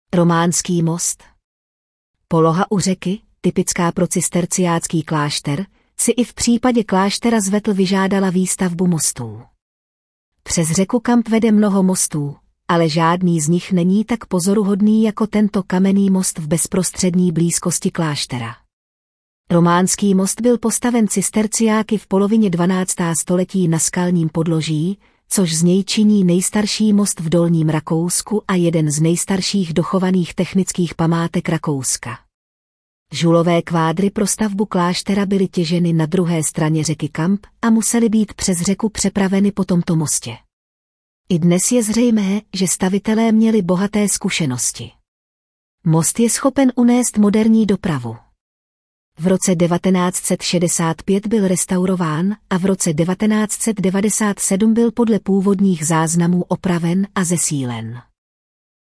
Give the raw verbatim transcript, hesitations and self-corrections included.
Románský most. Poloha u řeky, typická pro cisterciácký klášter, si i v případě kláštera z Vetl vyžádala výstavbu mostů. Přes řeku Kamp vede mnoho mostů, ale žádný z nich není tak pozoruhodný jako tento kamenný most v bezprostřední blízkosti kláštera. Románský most byl postaven cisterciáky v polovině dvanáctého století na skalním podloží, což z něj činí nejstarší most v Dolním Rakousku a jeden z nejstarších dochovaných technických památek Rakouska. Žulové kvádry pro stavbu kláštera byly těženy na druhé straně řeky Kamp a musely být přes řeku přepraveny po tomto mostě. I dnes je zřejmé, že stavitelé měli bohaté zkušenosti. Most je schopen unést moderní dopravu. V roce devatenáct set šedesát pět byl restaurován a v roce devatenáct set devadesát sedm byl podle původních záznamů opraven a zesílen.